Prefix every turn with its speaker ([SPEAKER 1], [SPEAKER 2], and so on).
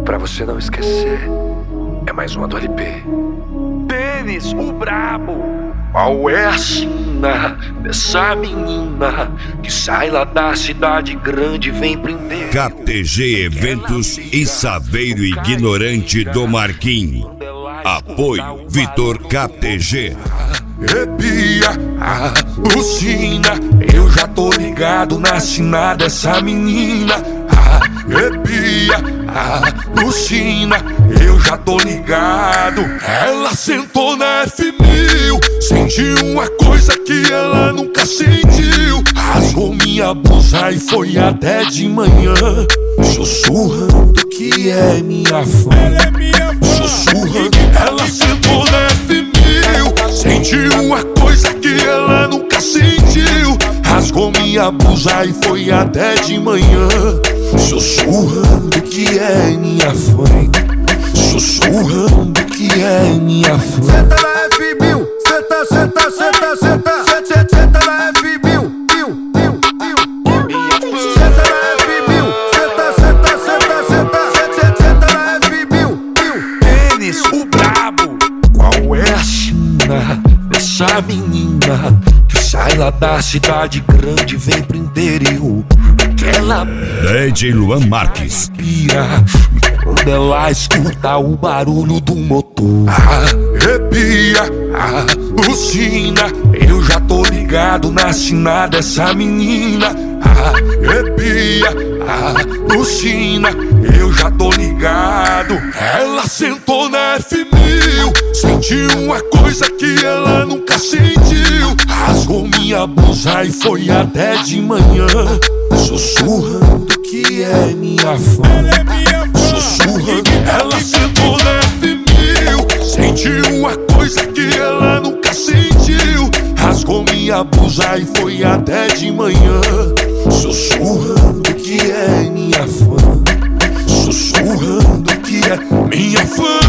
[SPEAKER 1] E pra você não esquecer, é mais uma do LP. Denis, o brabo. Qual é a sina dessa menina que sai lá da cidade grande e vem prender?
[SPEAKER 2] KTG Eventos e Saveiro Ignorante do Marquinhos. Apoio Vitor KTG.
[SPEAKER 3] Bia, Lucina, eu já tô ligado na sina dessa menina. Bia, Lucina, eu já tô ligado. Ela sentou na F1000, sentiu uma coisa que ela nunca sentiu. Rasgou minha blusa e foi até de manhã, sussurrando que é minha fã. Ela é minha fã. Sussurrando, ela sentou na F1000, sentiu uma coisa que ela nunca sentiu. Rasgou minha blusa e foi até de manhã, sussurrando que é minha fã. Sussurrando que é minha fã.
[SPEAKER 4] Senta na F1000, senta, senta, senta, senta, senta na F1000, senta na F1000, senta, senta, senta, senta, senta na F1000.
[SPEAKER 3] Denis, o brabo. Qual é a sina dessa menina que sai lá da cidade grande e vem prender eu? Aquela
[SPEAKER 2] DJ Luan Marques.
[SPEAKER 3] pia, e quando ela escuta o barulho do motor, arrepia, Lucina, eu já tô ligado na sina dessa menina. Arrepia, Lucina, eu já tô ligado. Ela sentou na F1000, sentiu uma coisa que ela nunca sentiu. Rasgou minha blusa e foi até de manhã, sussurrando que é minha fã. Sussurrando, ela sentou na F1000, sentiu uma coisa que ela nunca sentiu. Rasgou minha blusa e foi até de manhã, sussurrando que é minha fã. Sussurrando que é minha fã.